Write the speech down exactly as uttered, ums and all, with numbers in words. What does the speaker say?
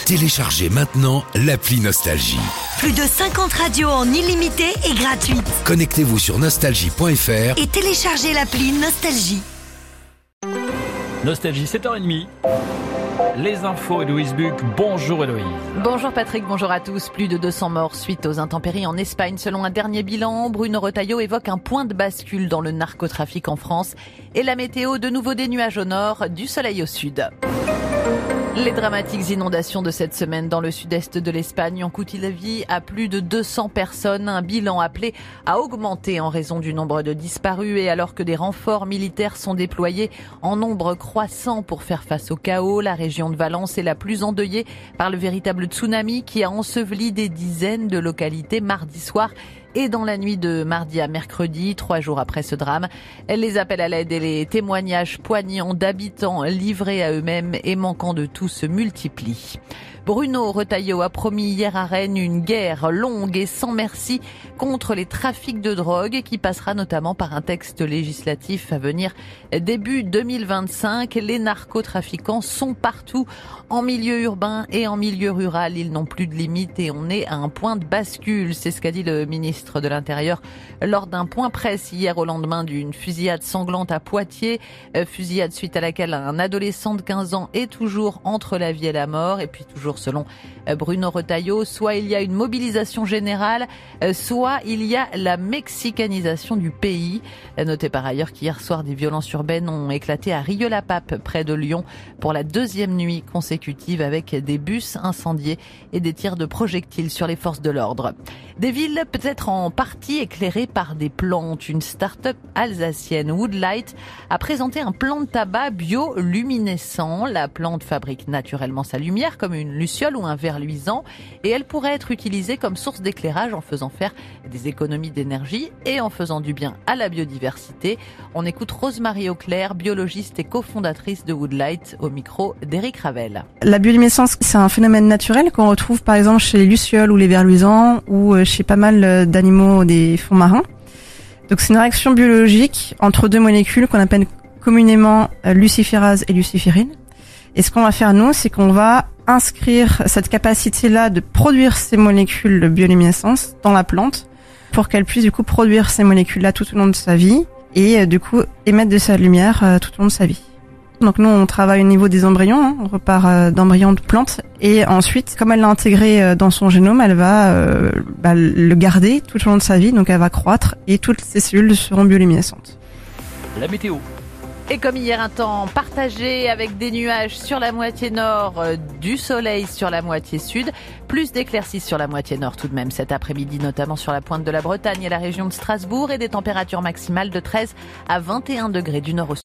Téléchargez maintenant l'appli Nostalgie. Plus de cinquante radios en illimité et gratuite. Connectez-vous sur nostalgie point f r et téléchargez l'appli Nostalgie. Nostalgie, sept heures trente. Les infos, Héloïse Buc. Bonjour Héloïse. Bonjour Patrick, bonjour à tous. Plus de deux cents morts suite aux intempéries en Espagne. Selon un dernier bilan, Bruno Retailleau évoque un point de bascule dans le narcotrafic en France. Et la météo, de nouveau des nuages au nord, du soleil au sud. Les dramatiques inondations de cette semaine dans le sud-est de l'Espagne ont coûté la vie à plus de deux cents personnes. Un bilan appelé à augmenter en raison du nombre de disparus et alors que des renforts militaires sont déployés en nombre croissant pour faire face au chaos. La région de Valence est la plus endeuillée par le véritable tsunami qui a enseveli des dizaines de localités mardi soir. Et dans la nuit de mardi à mercredi, trois jours après ce drame, les appels à l'aide et les témoignages poignants d'habitants livrés à eux-mêmes et manquant de tout se multiplient. Bruno Retailleau a promis hier à Rennes une guerre longue et sans merci contre les trafics de drogue qui passera notamment par un texte législatif à venir début deux mille vingt-cinq. Les narcotrafiquants sont partout, en milieu urbain et en milieu rural. Ils n'ont plus de limite et on est à un point de bascule. C'est ce qu'a dit le ministre de l'Intérieur lors d'un point presse hier au lendemain d'une fusillade sanglante à Poitiers. Fusillade suite à laquelle un adolescent de quinze ans est toujours entre la vie et la mort. Et puis toujours selon Bruno Retailleau, soit il y a une mobilisation générale, soit il y a la mexicanisation du pays. Notez par ailleurs qu'hier soir, des violences urbaines ont éclaté à Rieux-la-Pape, près de Lyon, pour la deuxième nuit consécutive avec des bus incendiés et des tirs de projectiles sur les forces de l'ordre. Des villes peut-être en partie éclairées par des plantes. Une start-up alsacienne, Woodlight, a présenté un plan de tabac bioluminescent. La plante fabrique naturellement sa lumière comme une luciole ou un verre luisant et elle pourrait être utilisée comme source d'éclairage en faisant faire des économies d'énergie et en faisant du bien à la biodiversité. On écoute Rosemary Auclair, biologiste et cofondatrice de Woodlight, au micro d'Éric Ravel. La bioluminescence, c'est un phénomène naturel qu'on retrouve par exemple chez les lucioles ou les vers luisants ou chez pas mal d'animaux des fonds marins. Donc c'est une réaction biologique entre deux molécules qu'on appelle communément luciférase et luciférine. Et ce qu'on va faire nous, c'est qu'on va inscrire cette capacité-là de produire ces molécules de bioluminescence dans la plante pour qu'elle puisse du coup produire ces molécules-là tout au long de sa vie et du coup émettre de sa lumière tout au long de sa vie. Donc nous, on travaille au niveau des embryons, hein, on repart d'embryons de plantes et ensuite, comme elle l'a intégré dans son génome, elle va euh, bah, le garder tout au long de sa vie, donc elle va croître et toutes ces cellules seront bioluminescentes. La météo. Et comme hier, un temps partagé avec des nuages sur la moitié nord, euh, du soleil sur la moitié sud, plus d'éclaircies sur la moitié nord tout de même cet après-midi, notamment sur la pointe de la Bretagne et la région de Strasbourg, et des températures maximales de treize à vingt et un degrés du nord au sud.